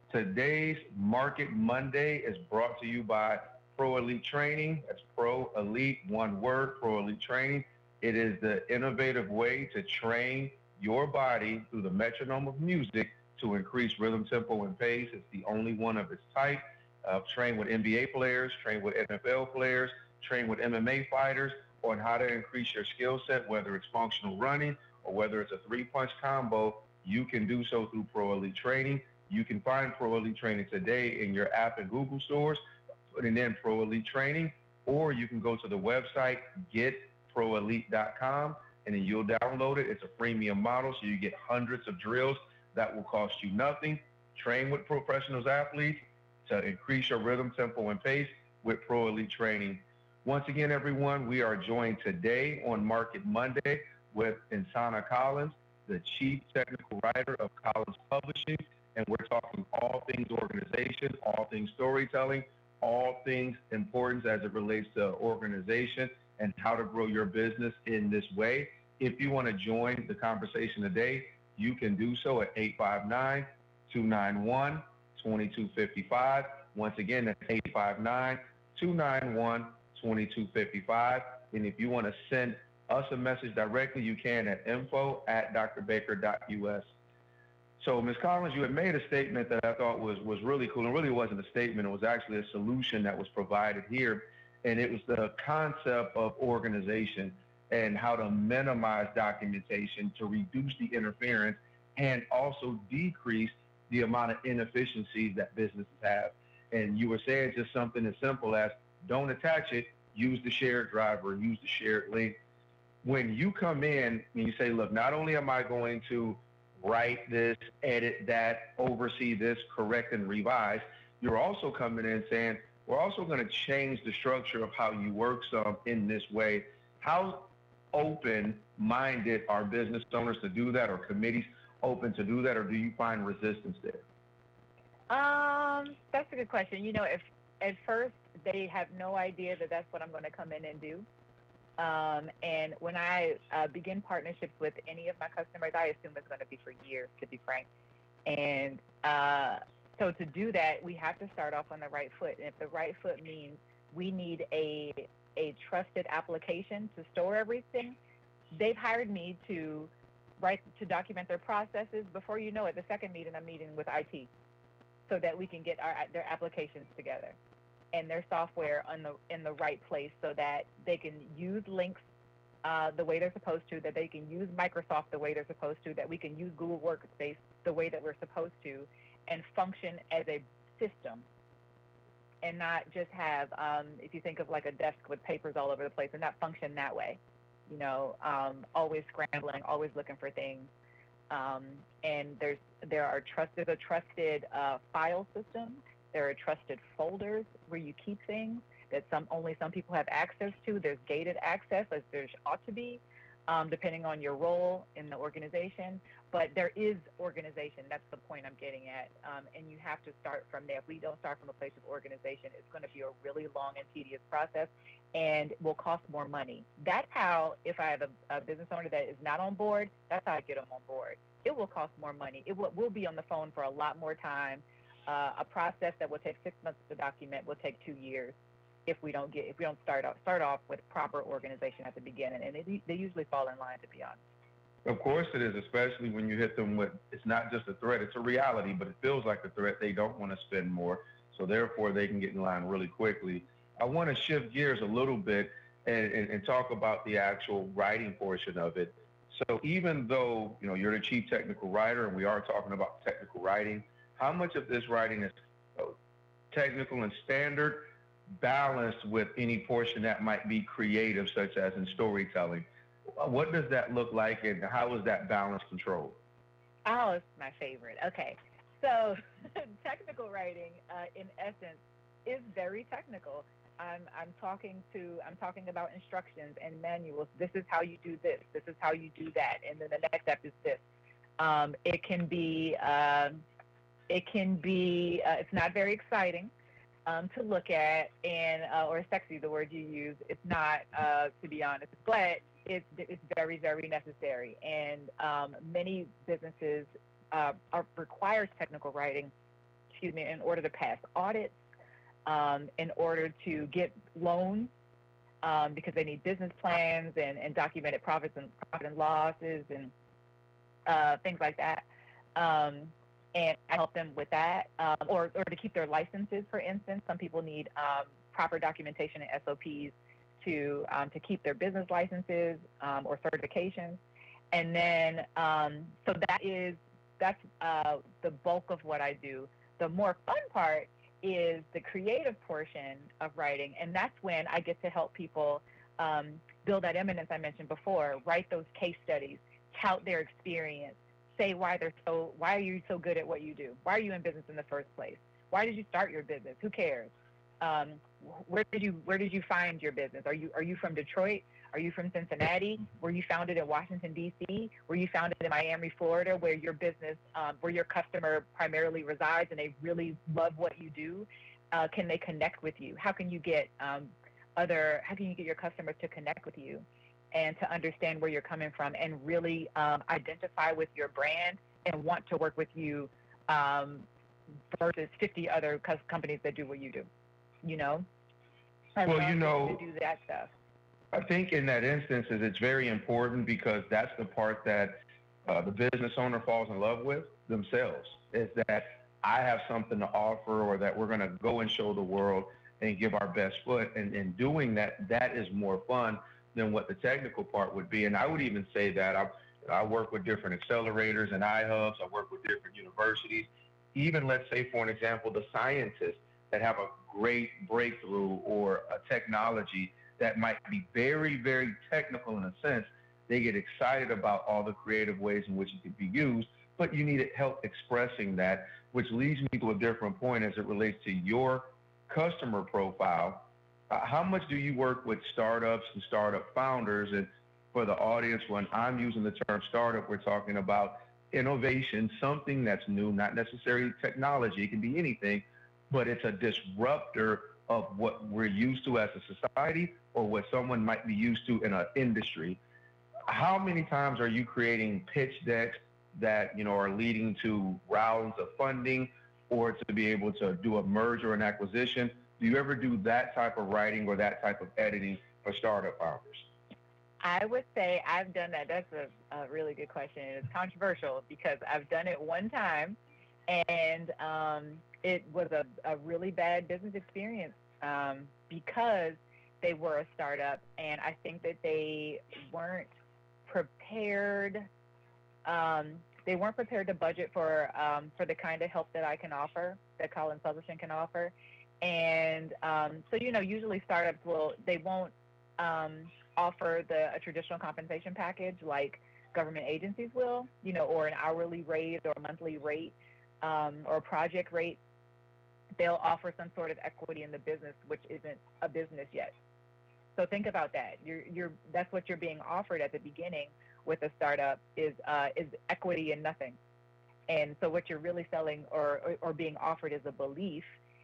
Today's Market Monday is brought to you by Pro Elite Training. That's Pro Elite, one word, Pro Elite Training. It is the innovative way to train your body through the metronome of music to increase rhythm, tempo, and pace. It's the only one of its type. Uh, train with N B A players, train with N F L players, train with M M A fighters on how to increase your skill set, whether it's functional running or whether it's a three-punch combo. You can do so through Pro Elite Training. You can find Pro Elite Training today in your app and Google stores, putting in Pro Elite Training, or you can go to the website get pro elite dot com and then you'll download it. It's a freemium model, so you get hundreds of drills that will cost you nothing. Train with professionals athletes to increase your rhythm, tempo, and pace with Pro Elite Training. Once again, everyone, we are joined today on Market Monday with Insana Collins, the Chief Technical Writer of Collins Publishing, and we're talking all things organization, all things storytelling, all things importance as it relates to organization and how to grow your business in this way. If you want to join the conversation today, you can do so at eight five nine, two nine one, two two five five. Once again, that's eight five nine, two nine one, two two five five. And if you want to send us a message directly, you can at info at d r baker dot u s. So, Miz Collins, you had made a statement that I thought was, was really cool. It really wasn't a statement. It was actually a solution that was provided here. And it was the concept of organization and how to minimize documentation to reduce the interference and also decrease the amount of inefficiencies that businesses have. And you were saying just something as simple as don't attach it, use the shared driver, use the shared link. When you come in and you say, look, not only am I going to write this, edit that, oversee this, correct and revise, you're also coming in saying, we're also going to change the structure of how you work some in this way. How open-minded are business owners to do that, or committees open to do that, or do you find resistance there? Um, that's a good question. You know, if at first they have no idea that that's what I'm going to come in and do. Um, and when I uh, begin partnerships with any of my customers, I assume it's going to be for years, to be frank. And uh, so to do that, we have to start off on the right foot. And if the right foot means we need a a trusted application to store everything, they've hired me to write to document their processes. Before you know it, the second meeting, I'm meeting with I T so that we can get our their applications together and their software on the in the right place so that they can use links uh, the way they're supposed to, that they can use Microsoft the way they're supposed to, that we can use Google Workspace the way that we're supposed to, and function as a system and not just have, um, if you think of like a desk with papers all over the place, and not function that way, you know, um, always scrambling, always looking for things. Um, and there's there are trust, there's a trusted uh, file system. There are trusted folders where you keep things that some only some people have access to. There's gated access, as there ought to be, um, depending on your role in the organization. But there is organization. That's the point I'm getting at. Um, and you have to start from there. If we don't start from a place of organization, it's going to be a really long and tedious process and will cost more money. That's how, if I have a, a business owner that is not on board, that's how I get them on board. It will cost more money. It will, we'll be on the phone for a lot more time. Uh, a process that will take six months to document will take two years if we don't get if we don't start off start off with proper organization at the beginning, and it, they usually fall in line, to be honest. Of course it is, especially when you hit them with, it's not just a threat, it's a reality, but it feels like a threat. They don't want to spend more, so therefore they can get in line really quickly. I want to shift gears a little bit and, and, and talk about the actual writing portion of it. So even though, you know, you're the chief technical writer and we are talking about technical writing, how much of this writing is technical and standard, balanced with any portion that might be creative, such as in storytelling? What does that look like, and how is that balance controlled? Oh, it's my favorite. Okay. So technical writing, uh, in essence, is very technical. I'm, I'm talking to, I'm talking about instructions and manuals. This is how you do this. This is how you do that. And then the next step is this. Um, it can be, um, it can be, uh, it's not very exciting um, to look at, and uh, or sexy, the word you use. It's not, uh, to be honest, but it's, it's very, very necessary. And um, many businesses uh, are requires technical writing excuse me, in order to pass audits, um, in order to get loans, um, because they need business plans and, and documented profits and profit and losses and uh, things like that. Um, and I help them with that, um, or, or to keep their licenses, for instance. Some people need um, proper documentation and S O Ps to um, to keep their business licenses um, or certifications. And then, um, so that is, that's uh, the bulk of what I do. The more fun part is the creative portion of writing, and that's when I get to help people um, build that eminence I mentioned before, write those case studies, tout their experience, say why they're so, why are you so good at what you do? Why are you in business in the first place? Why did you start your business? Who cares? Um, where did you where did you find your business? Are you are you from Detroit? Are you from Cincinnati? Were you founded in Washington, D C? Were you founded in Miami, Florida, where your business, um, where your customer primarily resides and they really love what you do? Uh, can they connect with you? How can you get um, other, how can you get your customers to connect with you and to understand where you're coming from and really um, identify with your brand and want to work with you um, versus fifty other co- companies that do what you do, you know? I Well, love you know, to do that stuff. I think in that instance, is it's very important because that's the part that uh, the business owner falls in love with themselves, is that I have something to offer, or that we're going to go and show the world and give our best foot. And in doing that, that is more fun than what the technical part would be. And I would even say that I, I work with different accelerators and iHubs. I work with different universities. Even, let's say, for an example, the scientists that have a great breakthrough or a technology that might be very, very technical in a sense. They get excited about all the creative ways in which it could be used, but you need help expressing that, which leads me to a different point as it relates to your customer profile. Uh, how much do you work with startups and startup founders? And for the audience, when I'm using the term startup, we're talking about innovation, something that's new, not necessarily technology. It can be anything, but it's a disruptor of what we're used to as a society or what someone might be used to in an industry. How many times are you creating pitch decks that, you know, are leading to rounds of funding or to be able to do a merger and acquisition? Do you ever do that type of writing or that type of editing for startup founders? I would say I've done that. That's a, a really good question. It's controversial because I've done it one time, and um, it was a, a really bad business experience um, because they were a startup, and I think that they weren't prepared. Um, they weren't prepared to budget for um, for the kind of help that I can offer, that Collins Publishing can offer, and um, so you know, usually startups will they won't um, offer the a traditional compensation package like government agencies will, you know, or an hourly rate or a monthly rate um, or a project rate. They'll offer some sort of equity in the business, which isn't a business yet. So think about that. You're, you're, that's what you're being offered at the beginning with a startup is uh, is equity in nothing. And so what you're really selling or, or, or being offered is a belief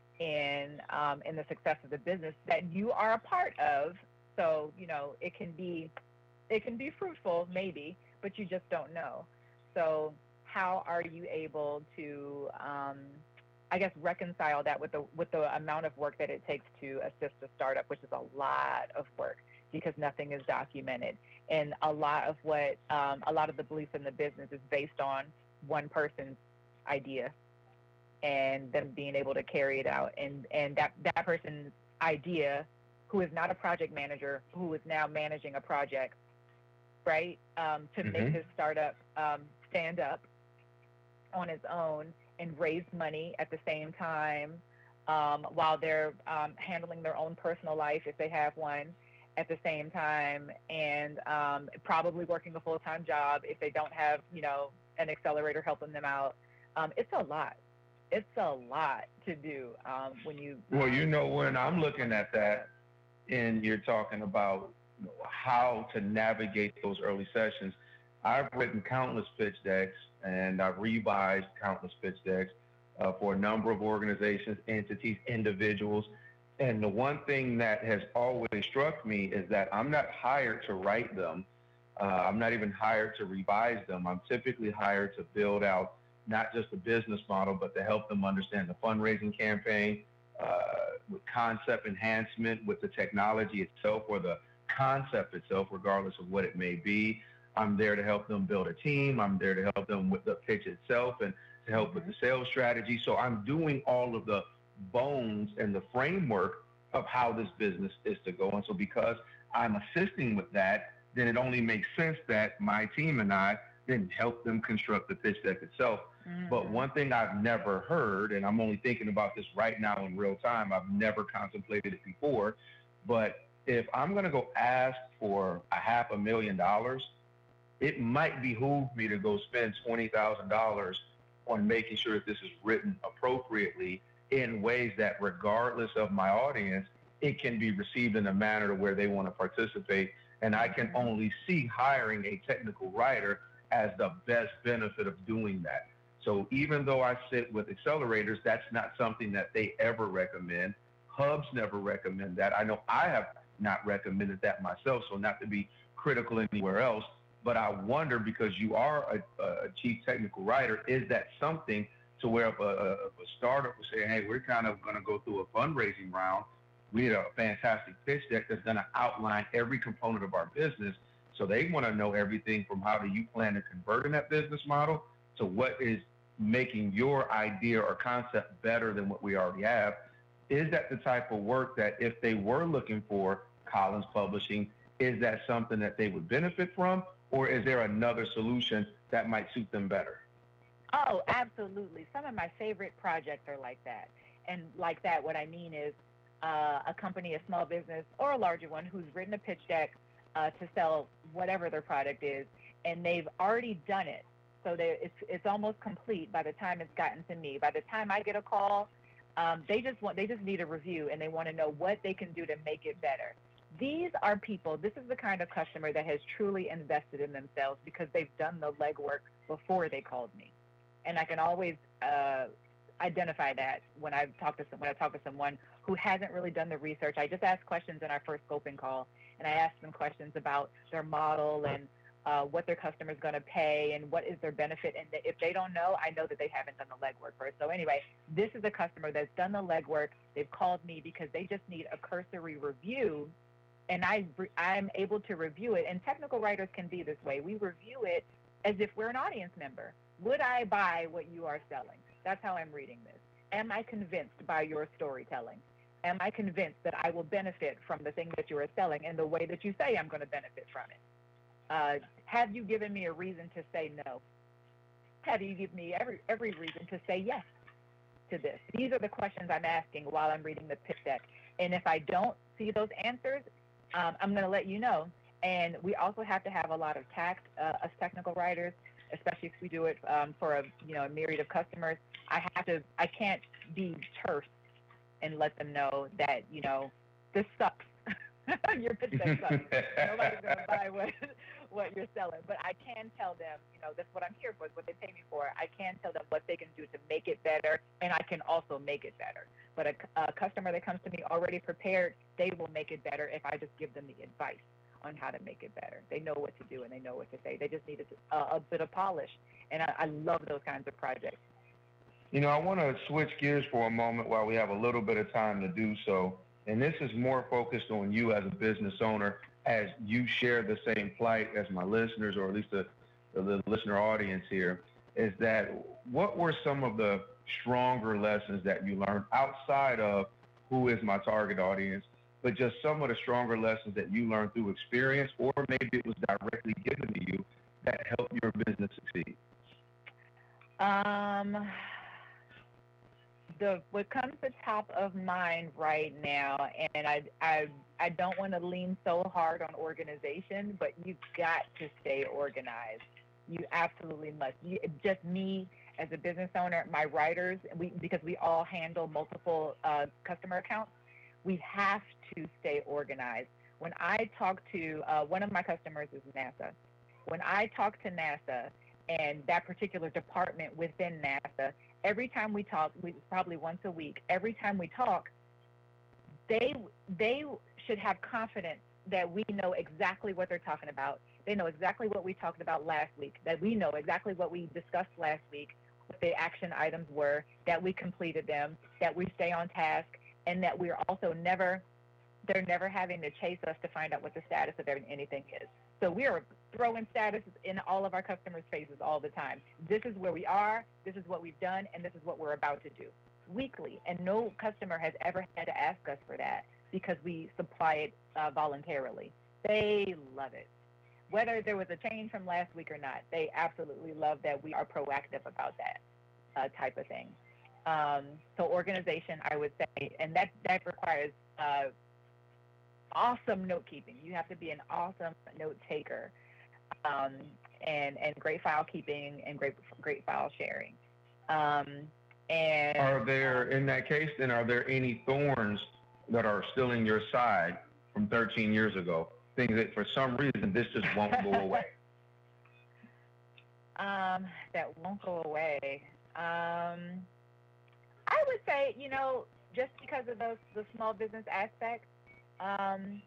in um, in the success of the business that you are a part of. So you know it can be it can be fruitful maybe, but you just don't know. So how are you able to um, I guess reconcile that with the with the amount of work that it takes to assist a startup, which is a lot of work because nothing is documented, and a lot of what um, a lot of the belief in the business is based on one person's idea and them being able to carry it out, and and that that person's idea, who is not a project manager, who is now managing a project, right, um, to mm-hmm. make his startup um, stand up on its own and raise money at the same time um, while they're um, handling their own personal life, if they have one, at the same time, and um, probably working a full-time job if they don't have, you know, an accelerator helping them out. Um, it's a lot. It's a lot to do um, when you... Well, um, you know, when I'm looking at that and you're talking about how to navigate those early sessions, I've written countless pitch decks and I've revised countless pitch decks uh, for a number of organizations, entities, individuals. And the one thing that has always struck me is that I'm not hired to write them. Uh, I'm not even hired to revise them. I'm typically hired to build out not just the business model, but to help them understand the fundraising campaign, uh, with concept enhancement, with the technology itself or the concept itself, regardless of what it may be. I'm there to help them build a team. I'm there to help them with the pitch itself and to help with the sales strategy. So I'm doing all of the bones and the framework of how this business is to go. And so because I'm assisting with that, then it only makes sense that my team and I then help them construct the pitch deck itself. Mm-hmm. But one thing I've never heard, and I'm only thinking about this right now in real time, I've never contemplated it before, but if I'm going to go ask for a half a million dollars, it might behoove me to go spend twenty thousand dollars on making sure that this is written appropriately in ways that, regardless of my audience, it can be received in a manner to where they want to participate. And I can only see hiring a technical writer as the best benefit of doing that. So even though I sit with accelerators, that's not something that they ever recommend. Hubs never recommend that. I know I have not recommended that myself, so not to be critical anywhere else. But I wonder, because you are a, a chief technical writer, is that something to where if a, a, a startup was saying, hey, we're kind of going to go through a fundraising round. We had a fantastic pitch deck that's going to outline every component of our business. So they want to know everything from how do you plan to convert in that business model to what is making your idea or concept better than what we already have. Is that the type of work that if they were looking for Collins Publishing, is that something that they would benefit from? Or is there another solution that might suit them better? Oh, absolutely. Some of my favorite projects are like that. And like that, what I mean is uh, a company, a small business, or a larger one who's written a pitch deck uh, to sell whatever their product is, and they've already done it. So it's, it's almost complete by the time it's gotten to me. By the time I get a call, um, they just want they just need a review, and they want to know what they can do to make it better. These are people, this is the kind of customer that has truly invested in themselves because they've done the legwork before they called me. And I can always uh, identify that when I talk to some, when I talk to someone who hasn't really done the research. I just ask questions in our first scoping call, and I ask them questions about their model and uh, what their customer is going to pay and what is their benefit. And if they don't know, I know that they haven't done the legwork first. So anyway, this is a customer that's done the legwork. They've called me because they just need a cursory review. And I, I'm able to review it. And technical writers can be this way. We review it as if we're an audience member. Would I buy what you are selling? That's how I'm reading this. Am I convinced by your storytelling? Am I convinced that I will benefit from the thing that you are selling in the way that you say I'm going to benefit from it? Uh, have you given me a reason to say no? Have you given me every, every reason to say yes to this? These are the questions I'm asking while I'm reading the pitch deck. And if I don't see those answers, Um, I'm going to let you know. And we also have to have a lot of tact uh, as technical writers, especially if we do it um, for a you know a myriad of customers. I have to. I can't be terse and let them know that you know this sucks. Your pitch deck sucks. Nobody's going to buy what what you're selling. But I can tell them, you know, that's what I'm here for. It's what they pay me for. I can tell them what they can do to make it better, and I can also make it better. But a, a customer that comes to me already prepared, they will make it better if I just give them the advice on how to make it better. They know what to do and they know what to say. They just need a, a bit of polish, and I, I love those kinds of projects. You know, I want to switch gears for a moment while we have a little bit of time to do so. And this is more focused on you as a business owner, as you share the same plight as my listeners, or at least the, the listener audience here, is that what were some of the stronger lessons that you learned outside of who is my target audience, but just some of the stronger lessons that you learned through experience, or maybe it was directly given to you that helped your business succeed? Um, the what comes to top of mind right now, and I I I don't want to lean so hard on organization, but you've got to stay organized. You absolutely must. You, just me as a business owner, my writers, we because we all handle multiple uh, customer accounts, we have to stay organized. When I talk to uh, one of my customers is NASA. When I talk to NASA and that particular department within NASA, every time we talk, we, probably once a week, every time we talk, they they should have confidence that we know exactly what they're talking about. They know exactly what we talked about last week, that we know exactly what we discussed last week, what the action items were, that we completed them, that we stay on task, and that we're also never, they're never having to chase us to find out what the status of anything is. So we are throwing statuses in all of our customers' faces all the time. This is where we are, this is what we've done, and this is what we're about to do weekly. And no customer has ever had to ask us for that because we supply it uh, voluntarily. They love it. Whether there was a change from last week or not, they absolutely love that we are proactive about that uh, type of thing. Um, so organization, I would say, and that, that requires uh, awesome note keeping. You have to be an awesome note taker, um, and and great file keeping and great great file sharing. Um, and are there, in that case, then, are there any thorns that are still in your side from thirteen years ago? Things that for some reason this just won't go away. Um, that won't go away. Um, I would say, you know, just because of those the small business aspect. Um,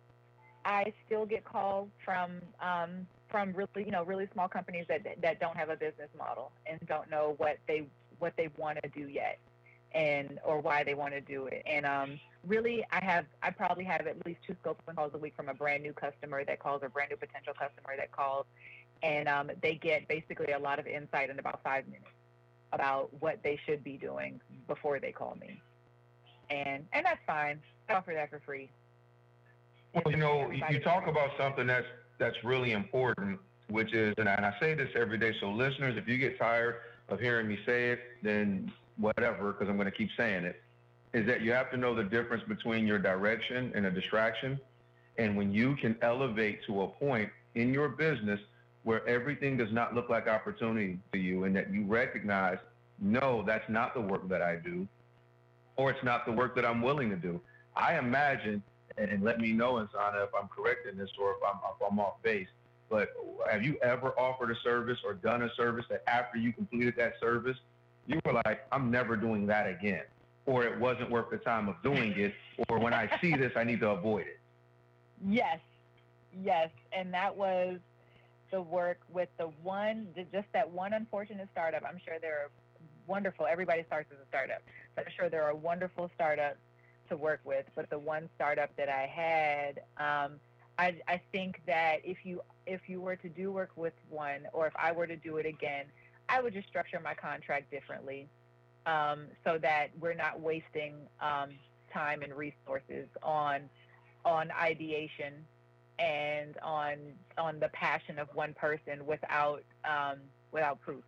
I still get calls from um, from really, you know, really small companies that that don't have a business model and don't know what they what they want to do yet, and or why they want to do it. And um, really, I have I probably have at least two scoping calls a week from a brand new customer that calls, or brand new potential customer that calls, and um, they get basically a lot of insight in about five minutes about what they should be doing before they call me, and and that's fine. I offer that for free. Well, you know, you talk about something that's that's really important, which is, and I, and I say this every day, so listeners, if you get tired of hearing me say it, then whatever, because I'm going to keep saying it, is that you have to know the difference between your direction and a distraction. And when you can elevate to a point in your business where everything does not look like opportunity to you, and that you recognize, no, that's not the work that I do, or it's not the work that I'm willing to do. I imagine, and, and let me know, Insana, if I'm correct in this or if I'm, if I'm off base, but have you ever offered a service or done a service that after you completed that service, you were like, I'm never doing that again, or it wasn't worth the time of doing it, or when I see this, I need to avoid it? Yes, yes, and that was the work with the one, just that one unfortunate startup. I'm sure there are wonderful, everybody starts as a startup, but I'm sure there are wonderful startups to work with, but the one startup that I had, um, I, I think that if you if you were to do work with one, or if I were to do it again, I would just structure my contract differently, um, so that we're not wasting um, time and resources on on ideation and on on the passion of one person without um, without proof.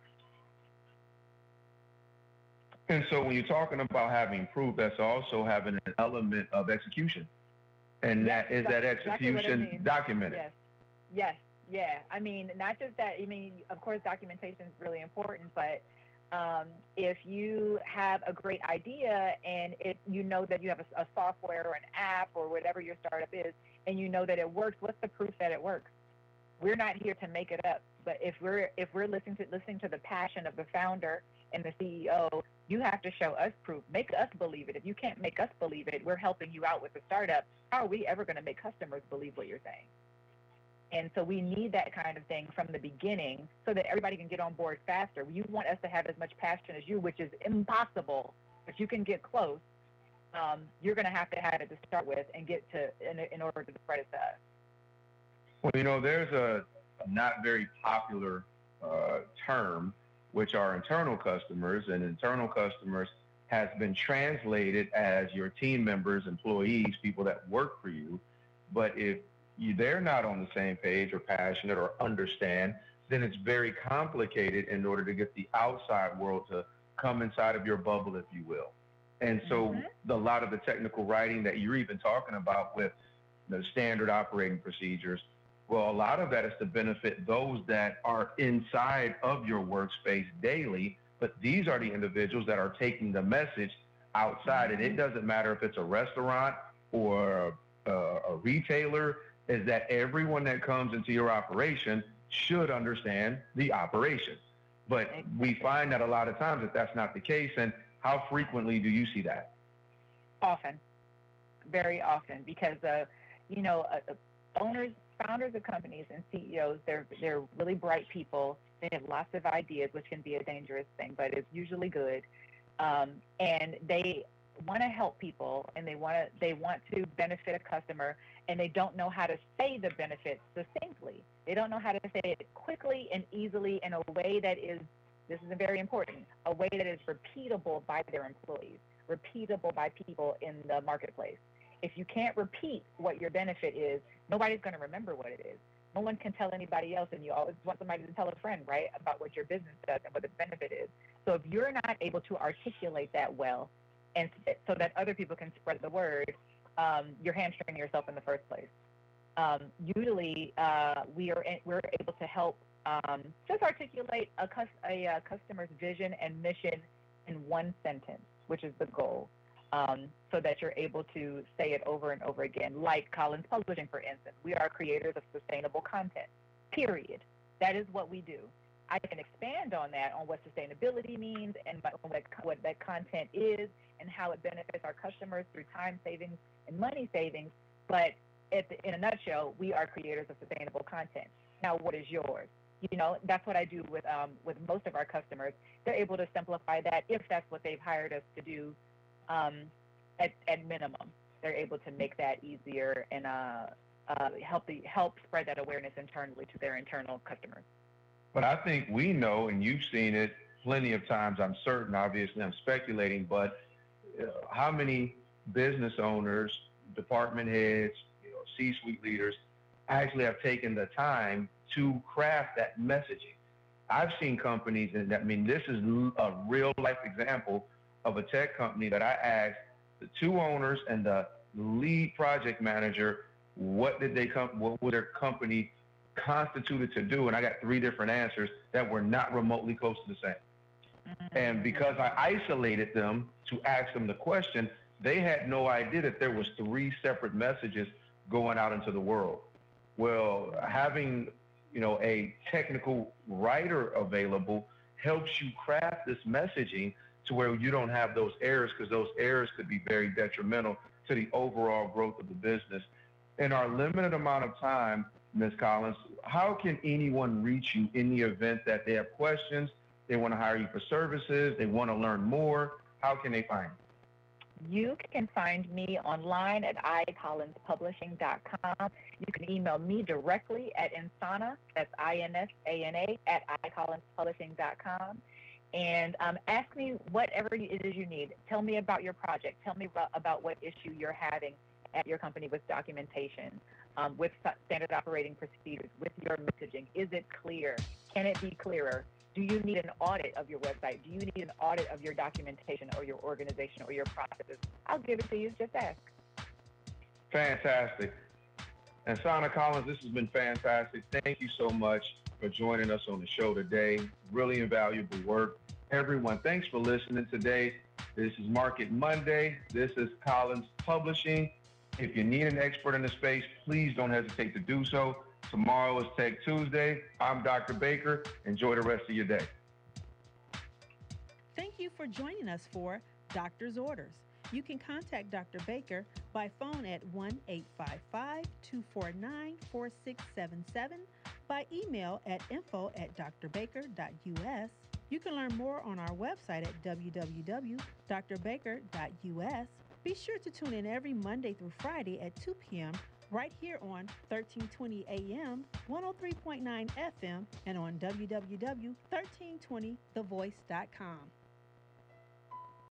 And so when you're talking about having proof, that's also having an element of execution. And Yes, that is that's that exactly what I execution mean. documented. Yes, yes, yeah. I mean, not just that. I mean, of course, documentation is really important, but um, if you have a great idea and it, you know that you have a, a software or an app or whatever your startup is, and you know that it works, what's the proof that it works? We're not here to make it up, but if we're if we're listening to listening to the passion of the founder and the C E O, you have to show us proof. Make us believe it. If you can't make us believe it, we're helping you out with the startup. How are we ever going to make customers believe what you're saying? And so we need that kind of thing from the beginning so that everybody can get on board faster. You want us to have as much passion as you, which is impossible, but you can get close. Um, you're going to have to have it to start with and get to in, in order to spread it to us. Well, you know, there's a, a not very popular uh, term, which are internal customers, and internal customers has been translated as your team members, employees, people that work for you. But if you, they're not on the same page or passionate or understand, then it's very complicated in order to get the outside world to come inside of your bubble, if you will. And so mm-hmm. the, a lot of the technical writing that you're even talking about with the standard operating procedures, well, a lot of that is to benefit those that are inside of your workspace daily, but these are the individuals that are taking the message outside. And it doesn't matter if it's a restaurant or a, a retailer, is that everyone that comes into your operation should understand the operation. But we find that a lot of times that that's not the case. And how frequently do you see that? Often, very often, because, uh, you know, uh, owners, founders of companies and C E Os, they're they're really bright people, They have lots of ideas, which can be a dangerous thing, but it's usually good. Um, and they want to help people, and they want to they want to benefit a customer, and they don't know how to say the benefits succinctly. They don't know how to say it quickly and easily in a way that is, this is very important, a way that is repeatable by their employees, repeatable by people in the marketplace. If you can't repeat what your benefit is, nobody's going to remember what it is. No one can tell anybody else, and you always want somebody to tell a friend, right, about what your business does and what the benefit is. So if you're not able to articulate that well, and so that other people can spread the word, um, you're hamstringing yourself in the first place. Um, usually, uh, we are we're able to help um, just articulate a, a, a customer's vision and mission in one sentence, which is the goal, um, so that you're able to say it over and over again. Like Collins Publishing, for instance, we are creators of sustainable content, period. That is what we do. I can expand on that, on what sustainability means and what, what that content is and how it benefits our customers through time savings and money savings. But at the, in a nutshell, we are creators of sustainable content. Now, what is yours? You know, that's what I do with um, with most of our customers. They're able to simplify that if that's what they've hired us to do. Um, at, at minimum, they're able to make that easier and uh, uh, help the help spread that awareness internally to their internal customers. But I think we know, and you've seen it plenty of times, I'm certain, obviously I'm speculating, but uh, how many business owners, department heads, you know, C-suite leaders actually have taken the time to craft that messaging? I've seen companies, and I mean, this is a real life example of a tech company that I asked the two owners and the lead project manager, what did they come, what was their company constituted to do? And I got three different answers that were not remotely close to the same. And because I isolated them to ask them the question, they had no idea that there was three separate messages going out into the world. Well, having, you know, a technical writer available helps you craft this messaging to where you don't have those errors, because those errors could be very detrimental to the overall growth of the business. In our limited amount of time, Miz Collins, how can anyone reach you in the event that they have questions, they want to hire you for services, they want to learn more? How can they find you? You can find me online at i collins publishing dot com. You can email me directly at Insana, that's I N S A N A, at i collins publishing dot com. And um, ask me whatever it is you need. Tell me about your project. Tell me about, about what issue you're having at your company with documentation, um, with standard operating procedures, with your messaging. Is it clear? Can it be clearer? Do you need an audit of your website? Do you need an audit of your documentation or your organization or your processes? I'll give it to you. Just ask. Fantastic. Insana Collins, this has been fantastic. Thank you so much for joining us on the show today. Really invaluable work. Everyone, thanks for listening today. This is Market Monday. This is Collins Publishing. If you need an expert in the space, please don't hesitate to do so. Tomorrow is Tech Tuesday. I'm Doctor Baker. Enjoy the rest of your day. Thank you for joining us for Doctor's Orders. You can contact Doctor Baker by phone at one eight five five, two four nine, four six seven seven, by email at info at d r baker dot u s. You can learn more on our website at w w w dot d r baker dot u s. Be sure to tune in every Monday through Friday at two p.m. right here on thirteen twenty A M, one oh three point nine F M, and on w w w dot thirteen twenty the voice dot com.